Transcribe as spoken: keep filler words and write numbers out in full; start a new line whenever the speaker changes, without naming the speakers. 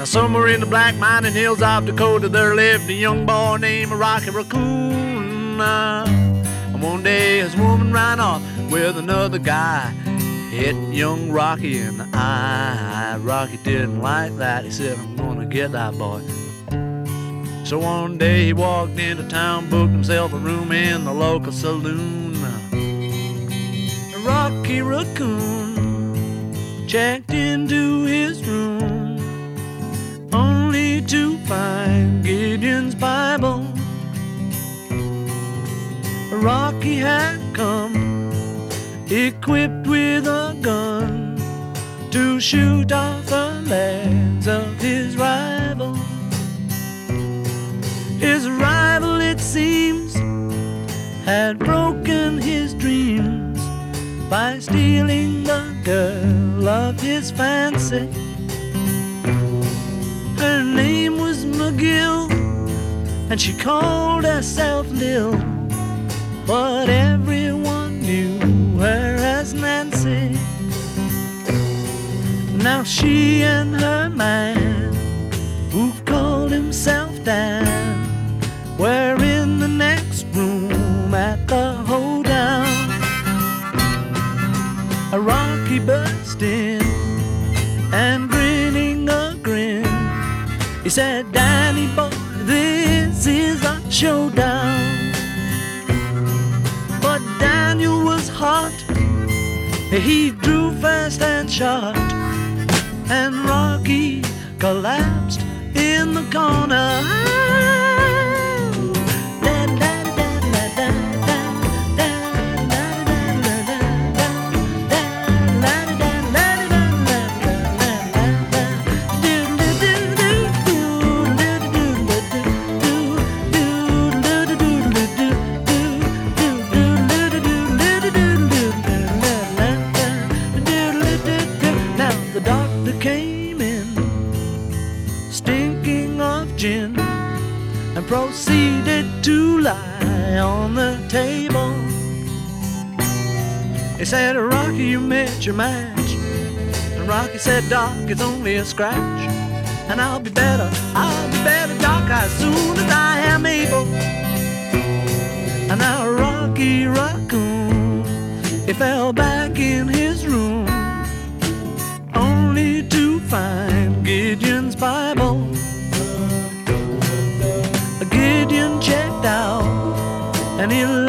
Somewhere in the black mining hills of Dakota, there lived a young boy named Rocky Raccoon. And one day his woman ran off with another guy, hit young Rocky in the eye. Rocky didn't like that. He said, I'm gonna get that boy. So one day he walked into town, booked himself a room in the local saloon. Rocky Raccoon checked into his room, only to find Gideon's Bible. Rocky had come equipped with a gun to shoot off the legs of his rival. His rival, it seems, had broken his dreams by stealing the girl of his fancy. Her name was McGill, and she called herself Lil, but everyone knew her as Nancy. Now she and her man, who called himself Dan, were in the next room at the hoedown. A Rocky burst in and grinning a grin, he said, Danny boy, this is a showdown. But Daniel was hot, he drew fast and shot, and Rocky collapsed in the corner. And proceeded to lie on the table. He said, Rocky, you met your match. And Rocky said, Doc, it's only a scratch. And I'll be better, I'll be better, Doc, as soon as I am able. And now Rocky Raccoon, he fell back in his room, only to find Gideon's Bible. Gideon checked out, and he